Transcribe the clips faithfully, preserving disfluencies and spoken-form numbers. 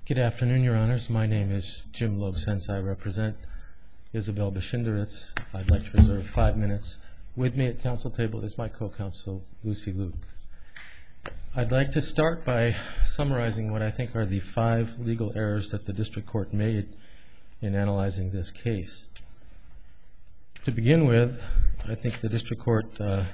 Good afternoon, Your Honors. My name is Jim Loebsenz. I represent Isabel Beshinderitz. I'd like to reserve five minutes. With me at counsel table is my co-counsel, Lucy Luke. I'd like to start by summarizing what I think are the five legal errors that the district court made in analyzing this case. To begin with, I think the district court uh,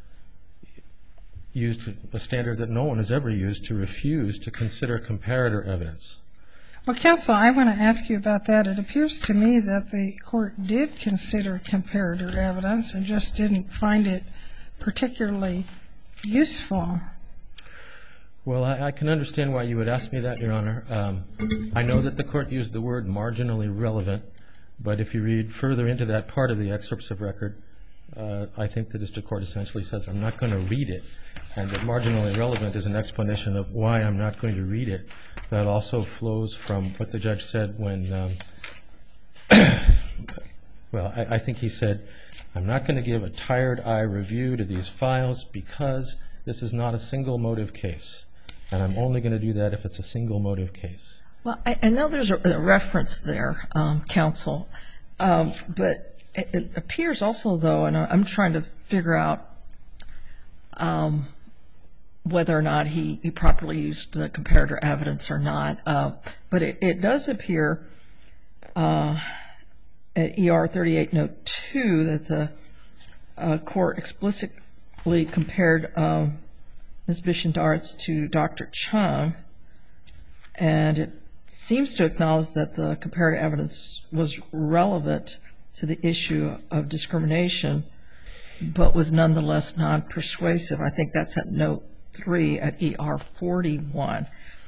used a standard that no one has ever used to refuse to consider comparator evidence. Well, counsel, I want to ask you about that. It appears to me that the court did consider comparator evidence and just didn't find it particularly useful. Well, I, I can understand why you would ask me that, Your Honor. Um, I know that the court used the word marginally relevant, but if you read further into that part of the excerpts of record, uh, I think the district court essentially says, I'm not going to read it, and that marginally relevant is an explanation of why I'm not going to read it. That also flows from what the judge said when, um, well, I, I think he said, I'm not going to give a tired eye review to these files because this is not a single motive case, and I'm only going to do that if it's a single motive case. Well, I, I know there's a, a reference there, um, counsel, um, but it, it appears also, though, and I'm trying to figure out um, whether or not he, he properly used the comparator evidence or not, uh, but it, it does appear uh, at E R thirty-eight note two that the uh, court explicitly compared um, Miz Beshinderitz to Doctor Chung, and it seems to acknowledge that the comparative evidence was relevant to the issue of discrimination, but was nonetheless non-persuasive. I think that's at note three at E R forty-one.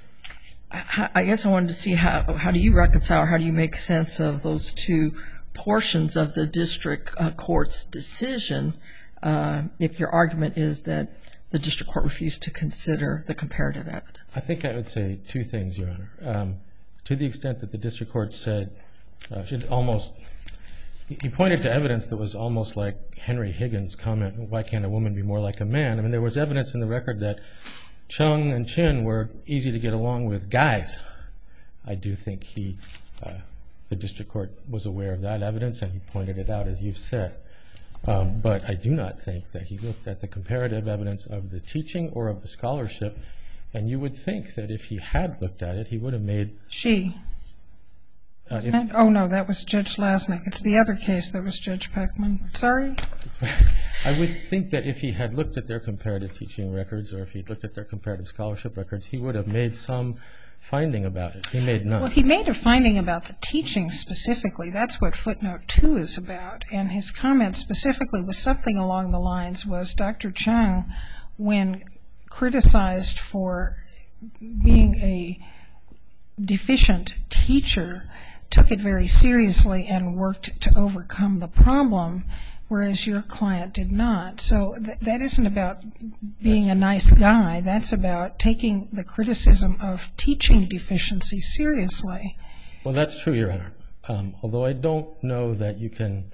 I guess I wanted to see how, how do you reconcile, how do you make sense of those two portions of the district uh, court's decision uh, if your argument is that the district court refused to consider the comparative evidence? I think I would say two things, Your Honor. Um, to the extent that the district court said, uh, should almost, he pointed to evidence that was almost like Henry Higgins' comment, why can't a woman be more like a man? I mean, there was evidence in the record that Chung and Chin were easy to get along with guys. I do think he, uh, the district court was aware of that evidence, and he pointed it out, as you've said. Um, but I do not think that he looked at the comparative evidence of the teaching or of the scholarship, and you would think that if he had looked at it, he would have made... She. Uh, if, that, oh, no, that was Judge Lasnik. It's the other case that was Judge Peckman. Sorry? I would think that if he had looked at their comparative teaching records or if he'd looked at their comparative scholarship records, he would have made some finding about it. He made none. Well, he made a finding about the teaching specifically. That's what footnote two is about. And his comment specifically was something along the lines was Doctor Chung, when criticized for being a deficient teacher, took it very seriously and worked to overcome the problem, whereas your client did not. So th- that isn't about being a nice guy. That's about taking the criticism of teaching deficiency seriously. Well, that's true, Your Honor. Um, although I don't know that you can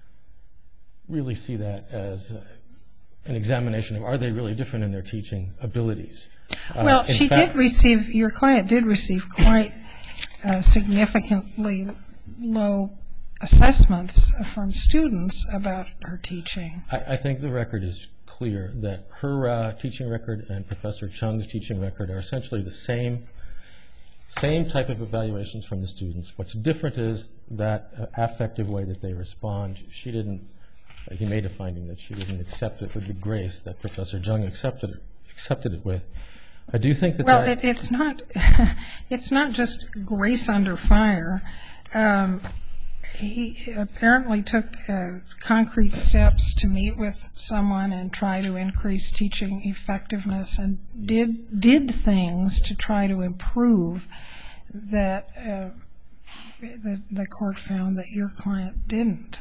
really see that as uh, an examination of are they really different in their teaching abilities. Uh, well, she fact, did receive, your client did receive quite uh, significantly low assessments from students about her teaching. I, I think the record is clear that her uh, teaching record and Professor Chung's teaching record are essentially the same, same type of evaluations from the students. What's different is that uh, affective way that they respond. She didn't, uh, he made a finding that she didn't accept it with the grace that Professor Chung accepted it, accepted it with. I do think that well, that... Well, it, it's not, it's not just grace under fire. Um, He apparently took uh, concrete steps to meet with someone and try to increase teaching effectiveness and did did things to try to improve that uh, the, the court found that your client didn't.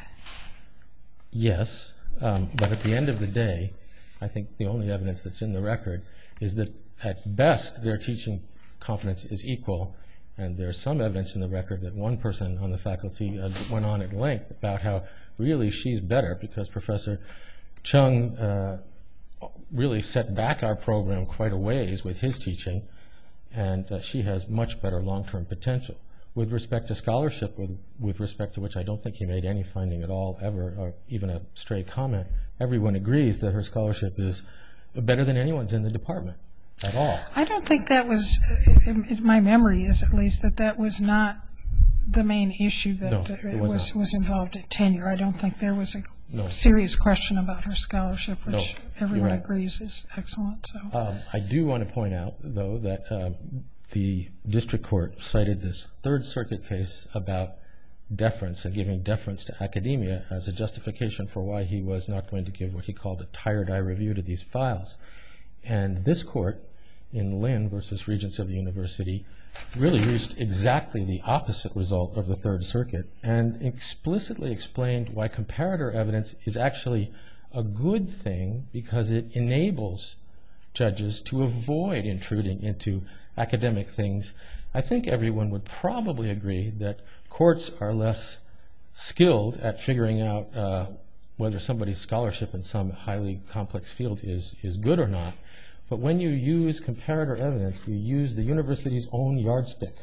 Yes, um, but at the end of the day, I think the only evidence that's in the record is that at best their teaching competence is equal. And there's some evidence in the record that one person on the faculty uh, went on at length about how really she's better because Professor Chung uh, really set back our program quite a ways with his teaching. and uh, she has much better long-term potential. With respect to scholarship, with, with respect to which I don't think he made any finding at all ever, or even a stray comment, everyone agrees that her scholarship is better than anyone's in the department at all. I don't think that was, in my memory is at least, that that was not the main issue that No, uh, it was was, not. was involved in tenure. I don't think there was a No. serious question about her scholarship, which No, you're everyone right. agrees is excellent. So. Um, I do want to point out, though, that um, the district court cited this Third Circuit case about deference and giving deference to academia as a justification for why he was not going to give what he called a tired eye review to these files. And this court, in Lynn versus Regents of the University, really reached exactly the opposite result of the Third Circuit and explicitly explained why comparator evidence is actually a good thing because it enables judges to avoid intruding into academic things. I think everyone would probably agree that courts are less skilled at figuring out uh, whether somebody's scholarship in some highly complex field is, is good or not. But when you use comparator evidence, you use the university's own yardstick.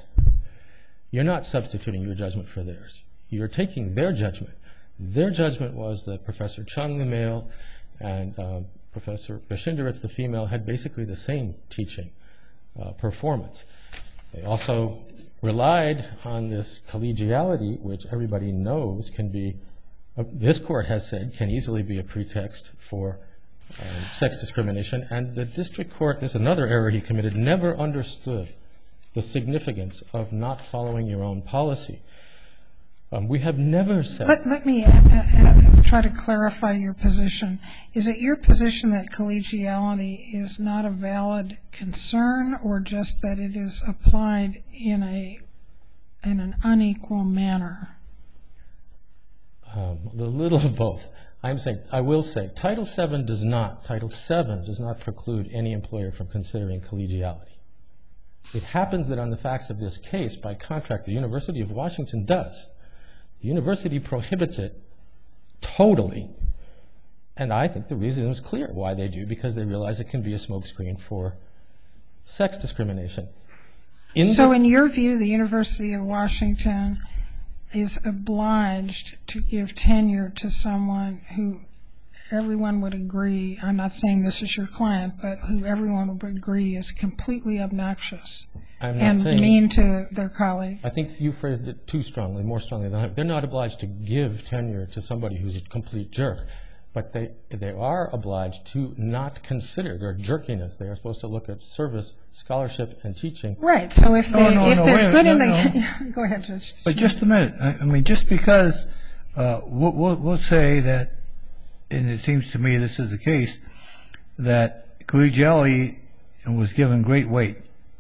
You're not substituting your judgment for theirs. You're taking their judgment. Their judgment was that Professor Chung, the male, and um, Professor Bashinderitz, the female, had basically the same teaching uh, performance. They also relied on this collegiality, which everybody knows can be, uh, this court has said, can easily be a pretext for Um, sex discrimination, and the district court, this is another error he committed, never understood the significance of not following your own policy. Um, we have never said... Let, let me uh, uh, try to clarify your position. Is it your position that collegiality is not a valid concern, or just that it is applied in a in an unequal manner? Um, a little of both. I'm saying, I will say, Title seven does not, Title seven does not preclude any employer from considering collegiality. It happens that on the facts of this case, by contract, the University of Washington does. The university prohibits it totally. And I think the reason is clear why they do, because they realize it can be a smokescreen for sex discrimination. In so this, in your view, the University of Washington is obliged to give tenure to someone who everyone would agree, I'm not saying this is your client, but who everyone would agree is completely obnoxious I'm not and saying, mean to their colleagues. I think you phrased it too strongly, more strongly than I. They're not obliged to give tenure to somebody who's a complete jerk, but they they are obliged to not consider their jerkiness. They are supposed to look at service, scholarship, and teaching. Right. So if they No, no, if no, they're wait, good no, in the no. go ahead, Judge. But just a minute. I, I mean, just because uh, we'll, we'll, we'll say that, and it seems to me this is the case, that collegiality was given great weight,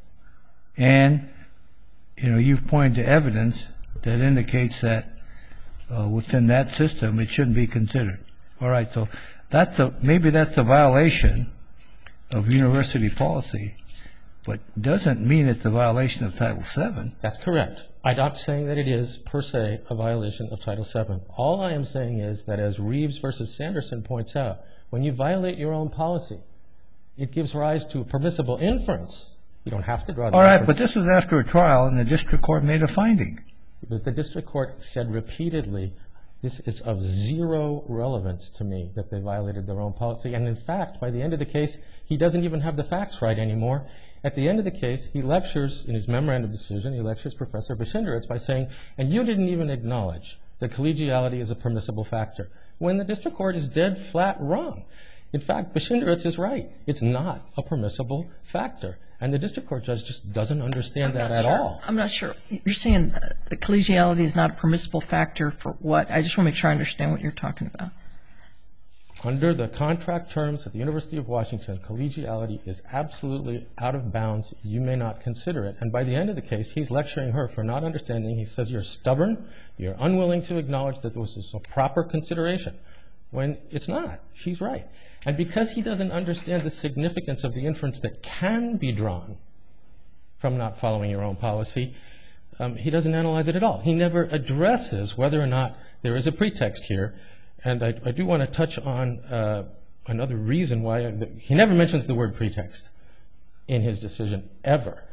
and you know you've pointed to evidence that indicates that uh, within that system it shouldn't be considered. All right, so that's a maybe that's a violation of university policy, but doesn't mean it's a violation of Title seven. That's correct. I'm not saying that it is, per se, a violation of Title seven. All I am saying is that, as Reeves versus Sanderson points out, when you violate your own policy, it gives rise to a permissible inference. You don't have to draw the All right, inference. but this was after a trial, and the district court made a finding. But the district court said repeatedly, this is of zero relevance to me that they violated their own policy. And in fact, by the end of the case, he doesn't even have the facts right anymore. At the end of the case, he lectures, in his memorandum decision, he lectures Professor Bashinderitz by saying, and you didn't even acknowledge that collegiality is a permissible factor, when the district court is dead flat wrong. In fact, Bashinderitz is right. It's not a permissible factor. And the district court judge just doesn't understand that at all. I'm not sure. You're saying the collegiality is not a permissible factor for what? I just want to make sure I understand what you're talking about. Under the contract terms at the University of Washington, collegiality is absolutely out of bounds. You may not consider it. And by the end of the case, he's lecturing her for not understanding. He says, you're stubborn. You're unwilling to acknowledge that this is a proper consideration, when it's not. She's right. And because he doesn't understand the significance of the inference that can be drawn from not following your own policy, um, he doesn't analyze it at all. He never addresses whether or not there is a pretext here. And I, I do want to touch on uh, another reason why I, he never mentions the word pretext in his decision ever.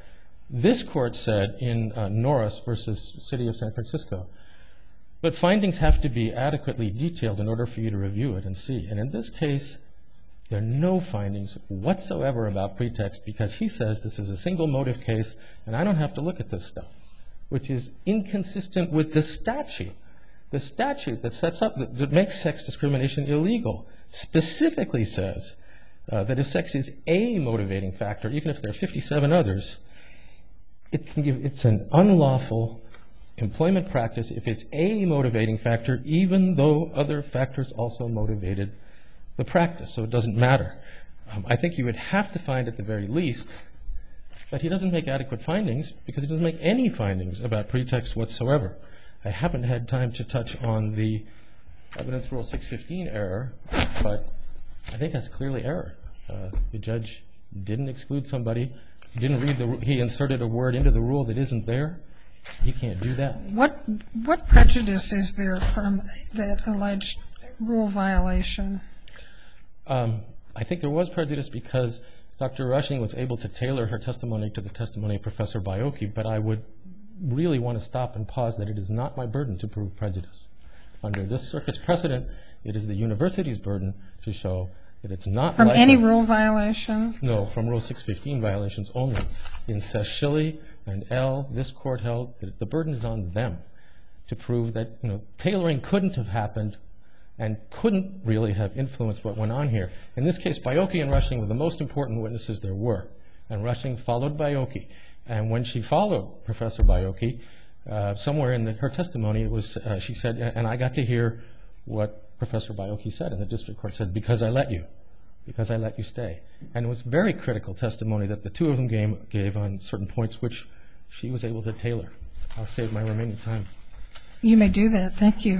This court said in uh, Norris versus City of San Francisco, but findings have to be adequately detailed in order for you to review it and see. And in this case, there are no findings whatsoever about pretext because he says this is a single motive case and I don't have to look at this stuff, which is inconsistent with the statute. The statute that sets up, that, that makes sex discrimination illegal, specifically says uh, that if sex is a motivating factor, even if there are fifty-seven others, it can give, it's an unlawful employment practice if it's a motivating factor, even though other factors also motivated the practice, so it doesn't matter. Um, I think you would have to find at the very least that he doesn't make adequate findings because he doesn't make any findings about pretext whatsoever. I haven't had time to touch on the Evidence Rule six fifteen error, but I think that's clearly error. Uh, the judge didn't exclude somebody, didn't read the, he inserted a word into the rule that isn't there. He can't do that. What what prejudice is there from that alleged rule violation? Um, I think there was prejudice because Doctor Rushing was able to tailor her testimony to the testimony of Professor Baiocchi, but I would really want to stop and pause that it is not my burden to prove prejudice. Under this circuit's precedent, it is the university's burden to show that it's not From likely. any rule violation? No, from Rule six fifteen violations only. In Seshili and L, this court held that the burden is on them to prove that, you know, tailoring couldn't have happened and couldn't really have influenced what went on here. In this case, Baiocchi and Rushing were the most important witnesses there were, and Rushing followed Baiocchi. And when she followed Professor Baiocchi, uh, somewhere in the, her testimony, it was uh, she said, and I got to hear what Professor Baiocchi said, and the district court said, because I let you, because I let you stay. And it was very critical testimony that the two of them gave, gave on certain points which she was able to tailor. I'll save my remaining time. You may do that. Thank you.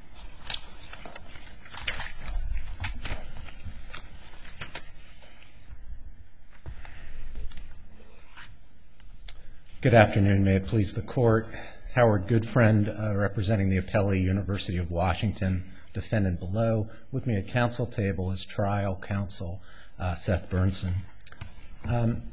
Good afternoon. May it please the court. Howard Goodfriend, uh, representing the appellee, University of Washington, defendant below. With me at counsel table is trial counsel uh, Seth Bernson. Um,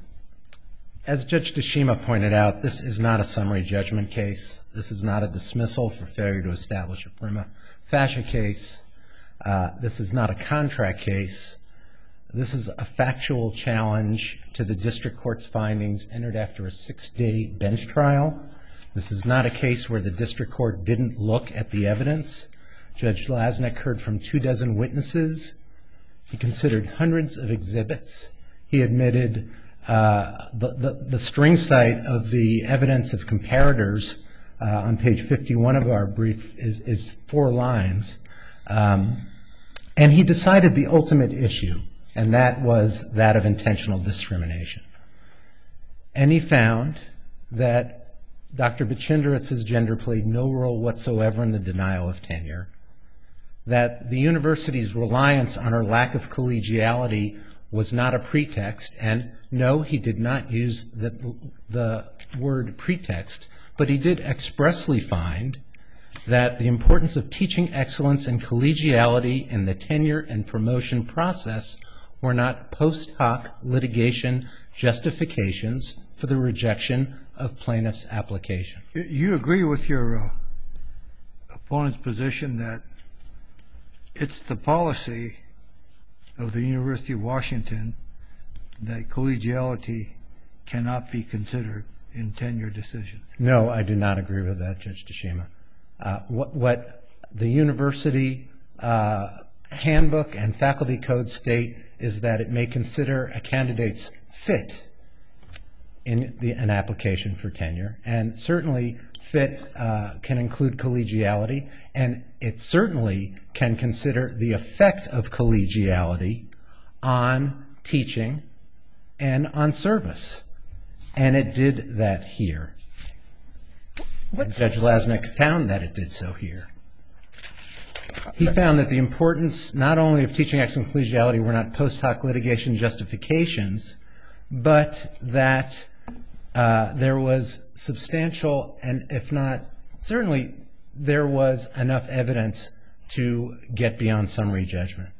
as Judge Tashima pointed out, this is not a summary judgment case. This is not a dismissal for failure to establish a prima facie case. Uh, this is not a contract case. This is a factual challenge to the district court's findings entered after a six-day bench trial. This is not a case where the district court didn't look at the evidence. Judge Lasnik heard from two dozen witnesses. He considered hundreds of exhibits. He admitted uh, the, the, the string site of the evidence of comparators uh, on page fifty-one of our brief is, is four lines. Um, and he decided the ultimate issue, and that was that of intentional discrimination. And he found that Doctor Bachendritz's gender played no role whatsoever in the denial of tenure, that the university's reliance on her lack of collegiality was not a pretext, and no, he did not use the, the word pretext, but he did expressly find that the importance of teaching excellence and collegiality in the tenure and promotion process were not post hoc litigation justifications for the rejection of plaintiff's application. You agree with your uh, opponent's position that it's the policy of the University of Washington that collegiality cannot be considered in tenure decisions? No, I do not agree with that, Judge Tashima. Uh, what, what the university uh, handbook and faculty code state is that it may consider a candidate's fit in the, an application for tenure, and certainly fit uh, can include collegiality, and it certainly can consider the effect of collegiality on teaching and on service, and it did that here. And Judge Lasnik found that it did so here. He found that the importance not only of teaching excellence and collegiality were not post hoc litigation justifications, but that uh, there was substantial, and if not, certainly there was enough evidence to get beyond summary judgment.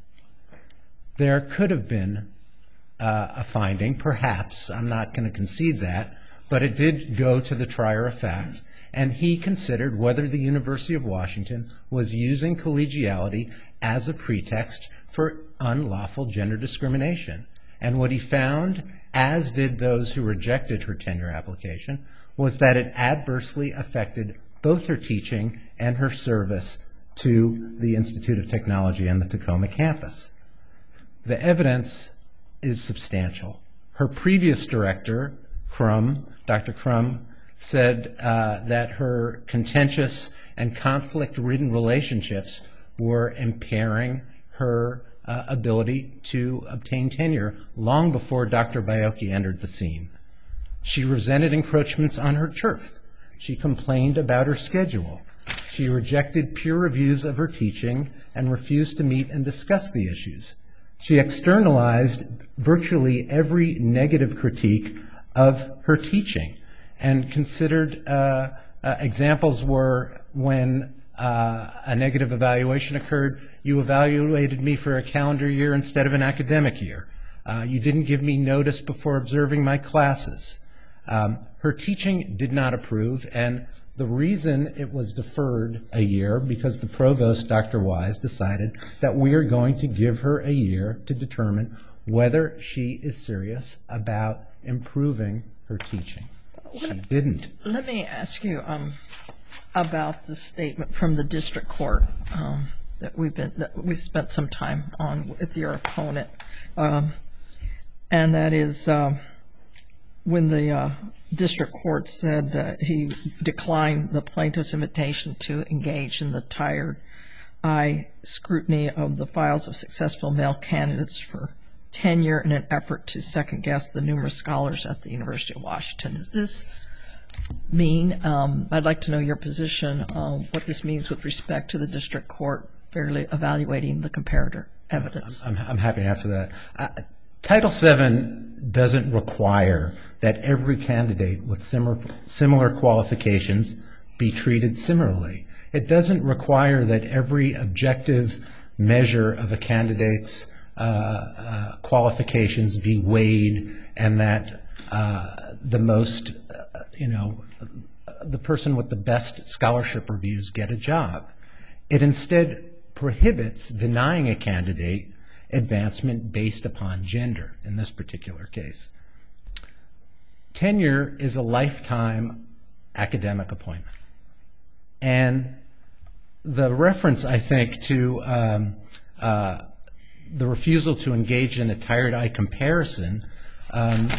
There could have been uh, a finding, perhaps, I'm not going to concede that, but it did go to the trier of fact, and he considered whether the University of Washington was using collegiality as a pretext for unlawful gender discrimination. And what he found, as did those who rejected her tenure application, was that it adversely affected both her teaching and her service to the Institute of Technology and the Tacoma campus. The evidence is substantial. Her previous director, Crum, Doctor Crum, said uh, that her contentious and conflict-ridden relationships were impairing her uh, ability to obtain tenure long before Doctor Baiocchi entered the scene. She resented encroachments on her turf. She complained about her schedule. She rejected peer reviews of her teaching and refused to meet and discuss the issues. She externalized virtually every negative critique of her teaching and considered uh, uh, examples were when uh, a negative evaluation occurred, you evaluated me for a calendar year instead of an academic year. Uh, you didn't give me notice before observing my classes. Um, her teaching did not approve, and the reason it was deferred a year because the provost, Doctor Wise, decided that we are going to give her a year to determine whether she is serious about improving her teaching. She didn't. Let me ask you um, about the statement from the district court um, that we've been that we spent some time on with your opponent, um, and that is um, when the uh, district court said uh, he declined the plaintiff's invitation to engage in the tired-eye scrutiny of the files of successful male candidates for tenure in an effort to second-guess the numerous scholars at the University of Washington. Does this mean, um, I'd like to know your position on what this means with respect to the district court fairly evaluating the comparator evidence? I'm, I'm happy to answer that. Uh, Title seven doesn't require that every candidate with similar, similar qualifications be treated similarly. It doesn't require that every objective measure of a candidate's uh, uh, qualifications be weighed and that uh, the most, uh, you know, the person with the best scholarship reviews get a job. It instead prohibits denying a candidate advancement based upon gender in this particular case. Tenure is a lifetime academic appointment. And the reference, I think, to um, uh, the refusal to engage in a tired-eye comparison um,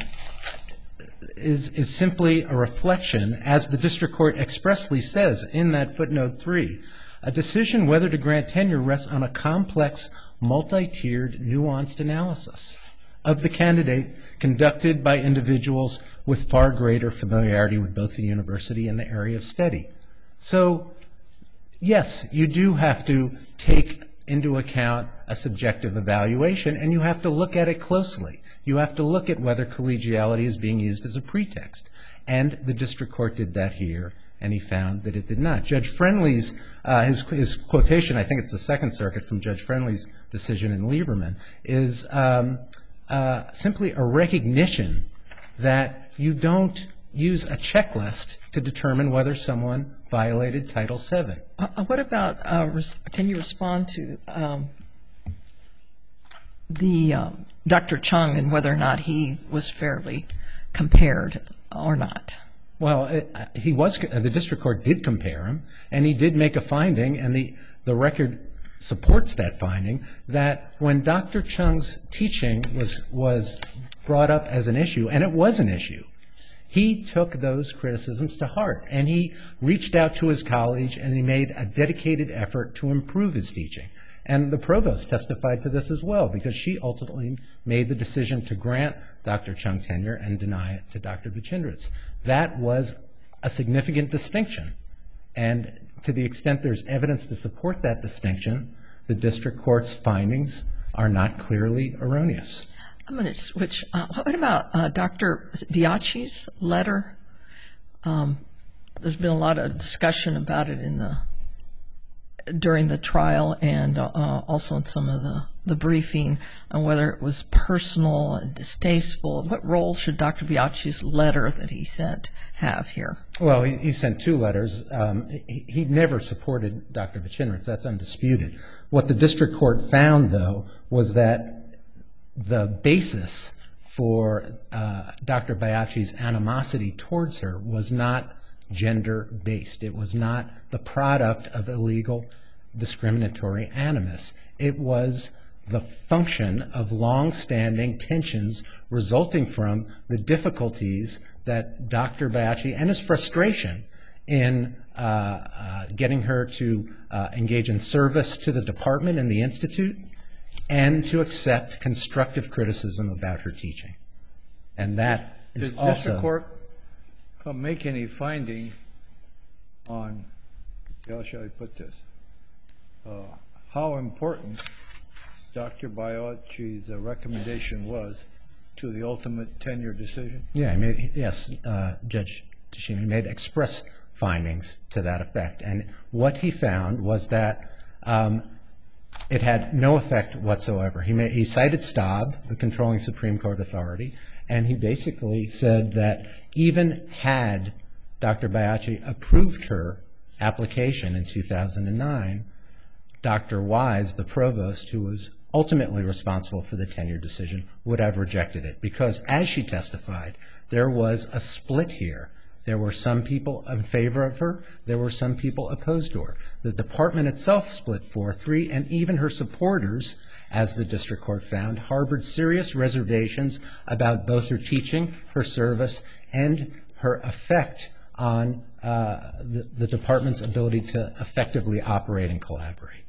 is, is simply a reflection, as the district court expressly says in that footnote three, a decision whether to grant tenure rests on a complex, multi-tiered, nuanced analysis of the candidate conducted by individuals with far greater familiarity with both the university and the area of study. So, yes, you do have to take into account a subjective evaluation, and you have to look at it closely. You have to look at whether collegiality is being used as a pretext. And the district court did that here, and he found that it did not. Judge Friendly's, uh, his, his quotation, I think it's the Second Circuit from Judge Friendly's decision in Lieberman, is um, uh, simply a recognition that you don't use a checklist to determine whether someone violated Title seven. Uh, what about, uh, res- can you respond to um, the uh, Doctor Chung and whether or not he was fairly compared or not? Well, it, he was. The district court did compare him, and he did make a finding, and the, the record supports that finding, that when Doctor Chung's teaching was was brought up as an issue, and it was an issue, he took those criticisms to heart, and he reached out to his college, and he made a dedicated effort to improve his teaching. And the provost testified to this as well, because she ultimately made the decision to grant Doctor Chung tenure and deny it to Doctor Buchendritz. That was a significant distinction. And to the extent there's evidence to support that distinction, the district court's findings are not clearly erroneous. I'm going to switch. Uh, what about uh, Doctor Baiocchi's letter? Um, there's been a lot of discussion about it in the during the trial and uh, also in some of the, the briefing on whether it was personal and distasteful. What role should Doctor Biaggi's letter that he sent have here? Well, he, he sent two letters. Um, he, he never supported Doctor Buchinritz. That's undisputed. What the district court found, though, was that the basis for uh, Doctor Biaggi's animosity towards her was not gender-based. It was not the product of illegal discriminatory animus. It was the function of long-standing tensions resulting from the difficulties that Doctor Biaggi and his frustration in uh, uh, getting her to uh, engage in service to the department and the institute and to accept constructive criticism about her teaching. And that is Did also... district court uh, make any finding on, how shall I put this, uh, how important Doctor Biaggi's uh, recommendation was to the ultimate tenure decision? Yeah, I mean, yes, uh, Judge Tashimi made express findings to that effect. And what he found was that um, it had no effect whatsoever. He, made, he cited Staub, the controlling Supreme Court authority, and he basically said that even had Doctor Biaggi approved her application in two thousand nine, Doctor Wise, the provost, who was ultimately responsible for the tenure decision, would have rejected it because, as she testified, there was a split here. There were some people in favor of her. There were some people opposed to her. The department itself split four three, and even her supporters, as the district court found, harbored serious reservations about both her teaching, her service, and her effect on uh, the, the department's ability to effectively operate and collaborate.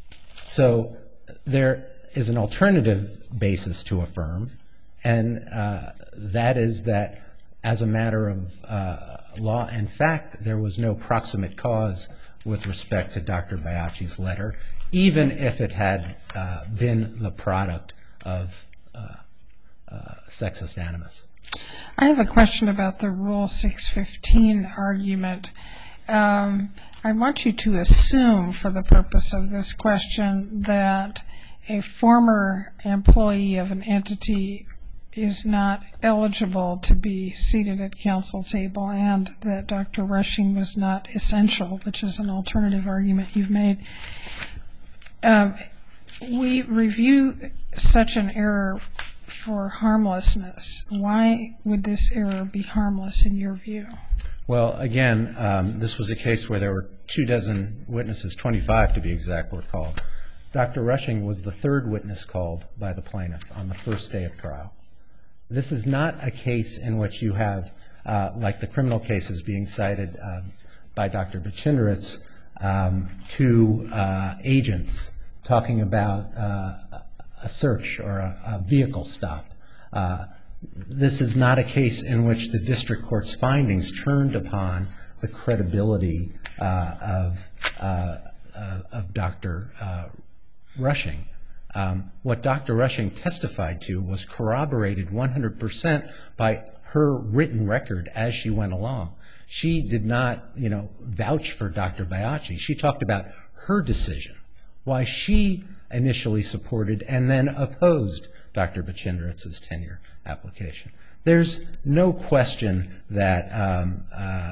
So there is an alternative basis to affirm, and uh, that is that as a matter of uh, law and fact, there was no proximate cause with respect to Doctor Biaggi's letter, even if it had uh, been the product of uh, uh, sexist animus. I have a question about the Rule six fifteen argument. Um, I want you to assume, for the purpose of this question, that a former employee of an entity is not eligible to be seated at council table and that Doctor Rushing was not essential, which is an alternative argument you've made. Um, we review such an error for harmlessness. Why would this error be harmless in your view? Well, again, um, this was a case where there were two dozen witnesses, twenty-five to be exact, were called. Doctor Rushing was the third witness called by the plaintiff on the first day of trial. This is not a case in which you have, uh, like the criminal cases being cited uh, by Doctor Buchinritz, um, two uh, agents talking about uh, a search or a, a vehicle stop. Uh, this is not a case in which the district court's findings turned upon the credibility uh, of, uh, uh, of Doctor Uh, Rushing. Um, what Doctor Rushing testified to was corroborated one hundred percent by her written record as she went along. She did not, you know, vouch for Doctor Biaggi. She talked about her decision, why she initially supported and then opposed Doctor Buchinritz's tenure application. There's no question that um, uh,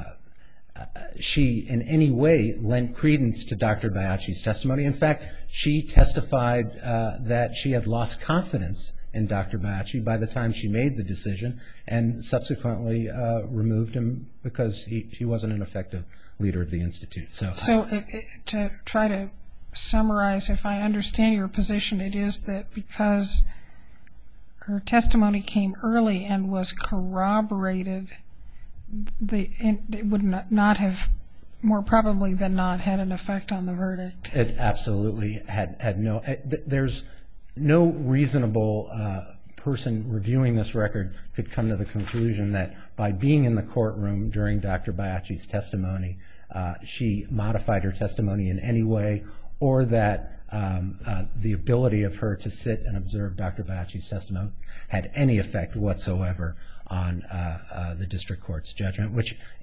she in any way lent credence to Doctor Biaggi's testimony. In fact, she testified uh, that she had lost confidence in Doctor Biaggi by the time she made the decision and subsequently uh, removed him because he, he wasn't an effective leader of the Institute. So, so it, it, to try to summarize, if I understand your position, it is that because her testimony came early and was corroborated, The, it would not, not have, more probably than not, had an effect on the verdict. It absolutely had, had no, there's no reasonable uh, person reviewing this record could come to the conclusion that by being in the courtroom during Doctor Biaggi's testimony, uh, she modified her testimony in any way, or that um, uh, the ability of her to sit and observe Doctor Biaggi's testimony had any effect whatsoever on uh, uh, the district court's judgment, which, it,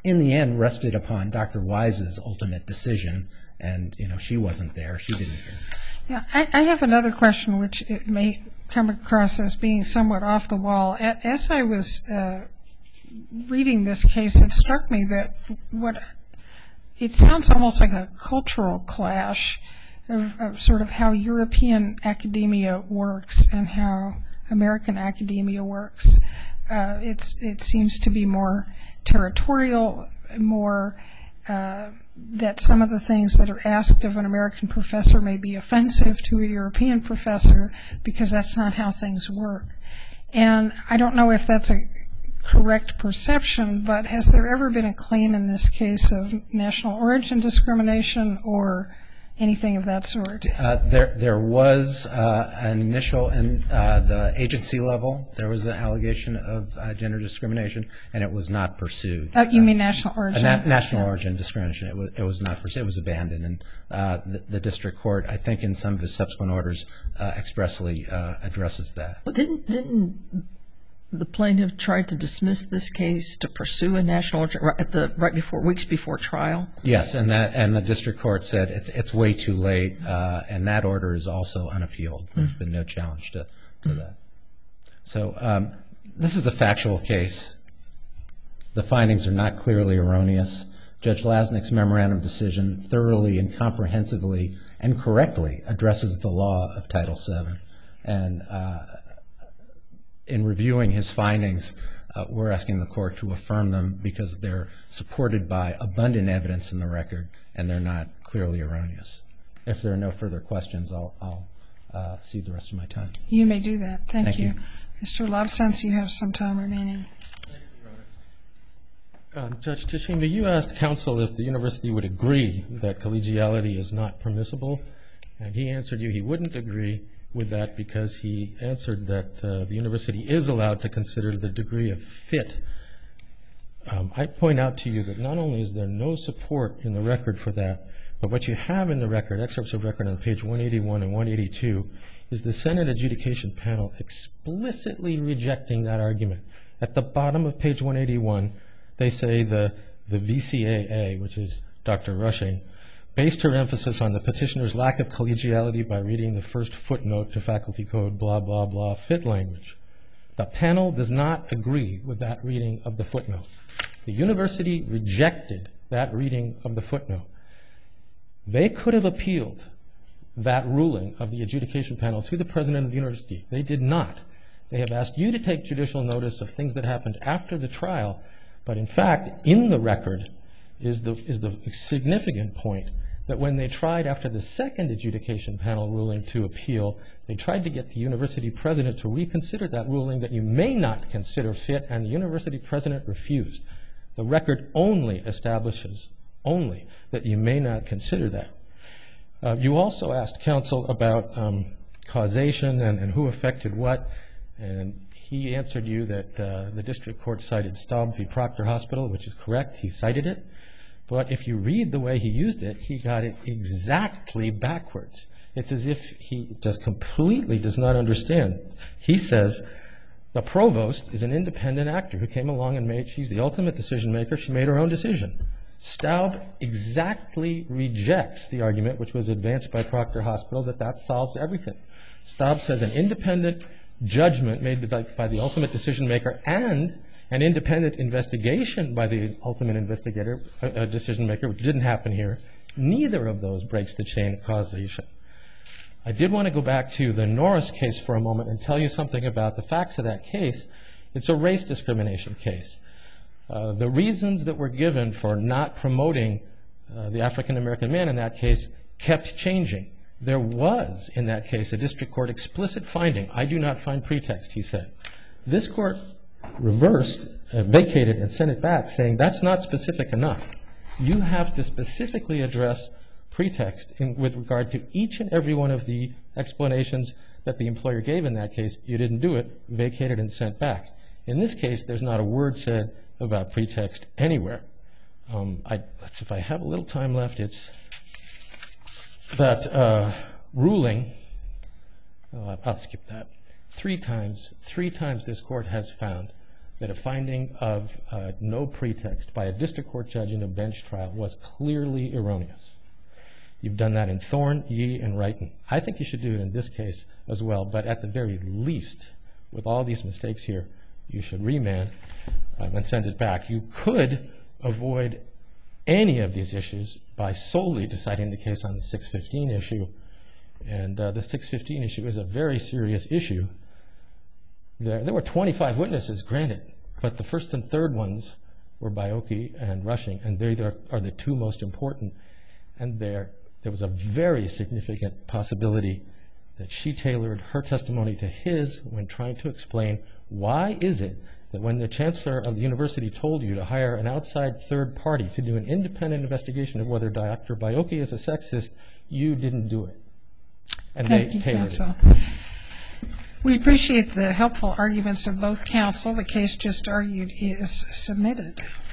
in the end rested upon Doctor Wise's ultimate decision, and you know she wasn't there, she didn't hear. Yeah, I, I have another question, which it may come across as being somewhat off the wall. As I was uh, reading this case, it struck me that what it sounds almost like a cultural clash of, of sort of how European academia works and how American academia works. Uh, it's it seems to be more territorial, more uh, that some of the things that are asked of an American professor may be offensive to a European professor because that's not how things work. And I don't know if that's a correct perception, but has there ever been a claim in this case of national origin discrimination or anything of that sort? Uh, there, there was uh, an initial, in uh, the agency level, there was an allegation of uh, gender discrimination, and it was not pursued. Uh, you mean national origin? Uh, na- national yeah. origin discrimination. It was, it was not pursued. It was abandoned, and uh, the, the district court, I think, in some of the subsequent orders, uh, expressly uh, addresses that. Well, didn't didn't the plaintiff try to dismiss this case to pursue a national origin right at the right before weeks before trial? Yes, and that and the district court said it's, it's way too late, uh, and that order is also unappealed. There's mm-hmm. been no challenge to, to mm-hmm. that. So um, this is a factual case. The findings are not clearly erroneous. Judge Lasnik's memorandum decision thoroughly and comprehensively and correctly addresses the law of Title seven, and uh, in reviewing his findings, uh, we're asking the court to affirm them because they're supported by abundant evidence in the record and they're not clearly erroneous. If there are no further questions, I'll, I'll uh, cede the rest of my time. You may do that. Thank, Thank you. you. Mister Lobsenz, you have some time remaining. Um, Judge Tashima, you asked counsel if the university would agree that collegiality is not permissible, and he answered you he wouldn't agree with that because he answered that uh, the university is allowed to consider the degree of fit. Um, I point out to you that not only is there no support in the record for that, but what you have in the record, excerpts of record on page one eighty-one and one eighty-two, is the Senate Adjudication Panel explicitly rejecting that argument. At the bottom of page one eighty-one, they say the, the V C A A, which is Doctor Rushing, based her emphasis on the petitioner's lack of collegiality by reading the first footnote to faculty code blah, blah, blah, fit language. The panel does not agree with that reading of the footnote. The university rejected that reading of the footnote. They could have appealed that ruling of the adjudication panel to the president of the university. They did not. They have asked you to take judicial notice of things that happened after the trial, but in fact, in the record is the, is the significant point that when they tried after the second adjudication panel ruling to appeal, they tried to get the university president to reconsider that ruling that you may not consider fit, and the university president refused. The record only establishes, only, that you may not consider that. Uh, you also asked counsel about um, causation and, and who affected what, and he answered you that uh, the district court cited Staub v. Proctor Hospital, which is correct. He cited it. But if you read the way he used it, he got it exactly backwards. It's as if he just completely does not understand. He says the provost is an independent actor who came along and made, she's the ultimate decision maker, she made her own decision. Staub exactly rejects the argument, which was advanced by Proctor Hospital, that that solves everything. Staub says an independent judgment made by, by the ultimate decision maker and an independent investigation by the ultimate investigator, uh, decision maker, which didn't happen here. Neither of those breaks the chain of causation. I did want to go back to the Norris case for a moment and tell you something about the facts of that case. It's a race discrimination case. Uh, the reasons that were given for not promoting uh, the African-American man in that case kept changing. There was, in that case, a district court explicit finding. I do not find pretext, he said. This court reversed, uh, vacated, and sent it back, saying that's not specific enough. You have to specifically address pretext in, with regard to each and every one of the explanations that the employer gave in that case. You didn't do it, vacated, and sent back. In this case, there's not a word said about pretext anywhere. Um, I, let's, if I have a little time left, it's that uh, ruling, oh, I'll skip that. Three times, three times this court has found that a finding of uh, no pretext by a district court judge in a bench trial was clearly erroneous. You've done that in Thorne, Yee, and Wrighton. I think you should do it in this case as well, but at the very least, with all these mistakes here, you should remand um, and send it back. You could avoid any of these issues by solely deciding the case on the six fifteen issue, and uh, the six fifteen issue is a very serious issue. There, there were twenty-five witnesses, granted, but the first and third ones were Baiocchi and Rushing, and they are the two most important. And there, there was a very significant possibility that she tailored her testimony to his when trying to explain why is it that when the chancellor of the university told you to hire an outside third party to do an independent investigation of whether Doctor Baiocchi is a sexist, you didn't do it. And Thank they you, tailored counsel. it. We appreciate the helpful arguments of both counsel. The case just argued is submitted.